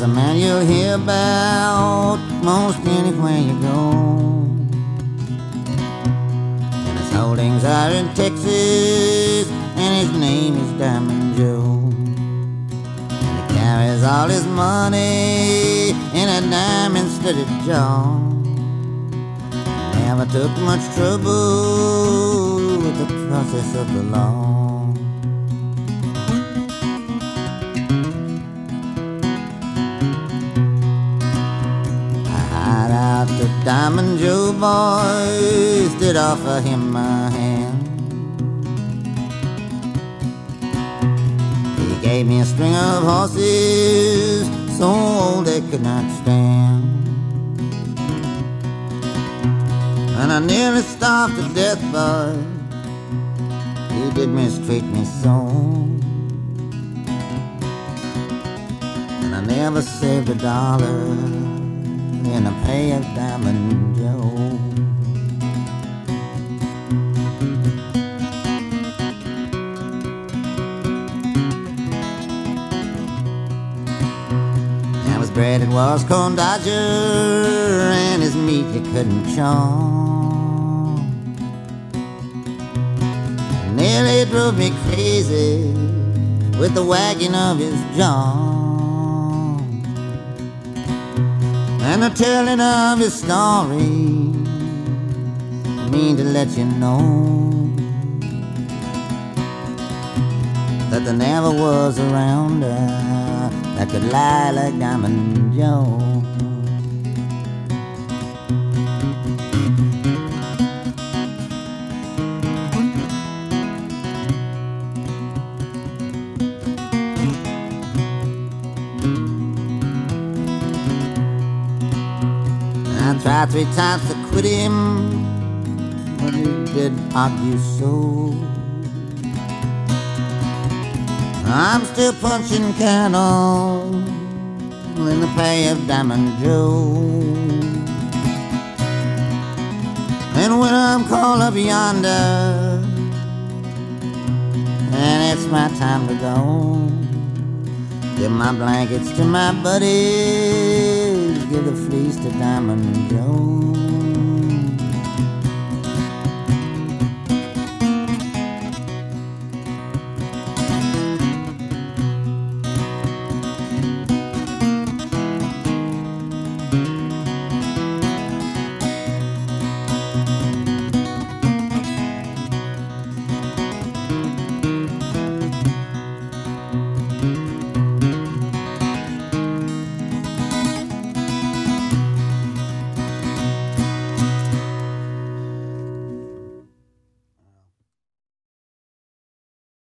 a man you'll hear about most anywhere you go. And his holdings are in Texas, and his name is Diamond Joe. And he carries all his money in a diamond-studded jaw. Never took much trouble with the process of the law. The Diamond Joe boys did offer him a hand. He gave me a string of horses so old they could not stand, and I nearly starved to death, but he did mistreat me so. And I never saved a dollar in the pay of Diamond Joe. Now his bread it was corn dodger, and his meat you couldn't chaw. Nearly drove me crazy with the wagging of his jaw, and the telling of his story. I mean to let you know that there never was a rounder that could lie like Diamond Joe. I tried 3 times to quit him, but he did argue so. I'm still punching cattle in the pay of Diamond Joe. And when I'm called up yonder and it's my time to go, give my blankets to my buddies, give the fleece to Diamond Joe.